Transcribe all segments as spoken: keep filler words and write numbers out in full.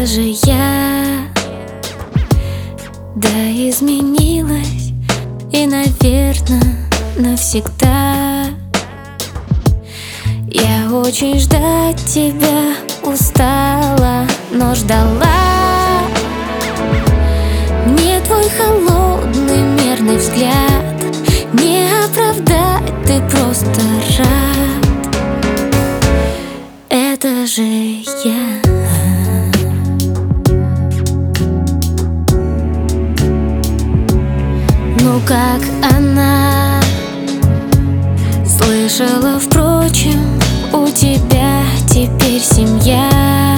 это же я. Да, изменилась, и, наверное, навсегда. Я очень ждать тебя устала, но ждала. Мне твой холодный мерный взгляд не оправдать, ты просто рад. Это же я. Ну как она? Слышала, впрочем, у тебя теперь семья.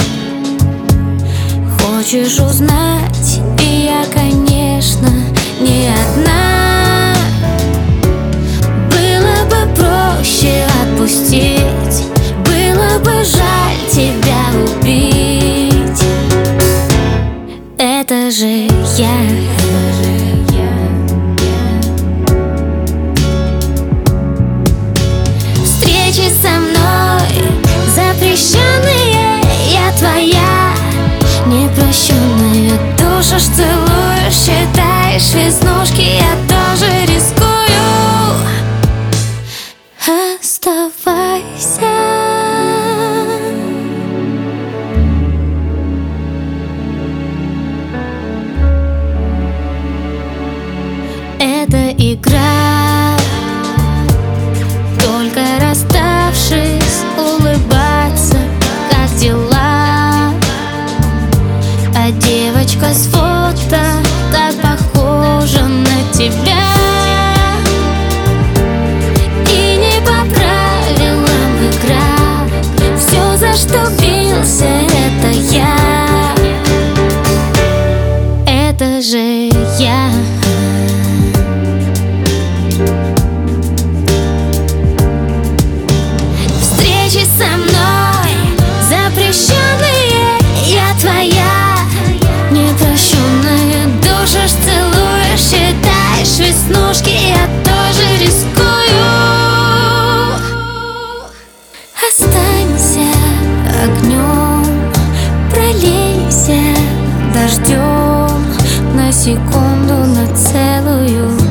Хочешь узнать? И я, конечно, не одна. Было бы проще отпустить, было бы жаль тебя убить. Это же я. Встречи со мной запрещенные, я твоя непрощенная душа. Ж целуешь, считаешь веснушки, я тоже рискую. Оставайся. Это игра, только расставшись, улыбаться, как дела. А девочка с фото так похожа на тебя. И не по правилам игра, все, за что бился, это я. Это же я. Встречи со мной запрещенные, я твоя непрощенная душа. Ж целуешь, считаешь веснушки, я тоже рискую. Останься огнем, пролейся дождем на секунду, на целую.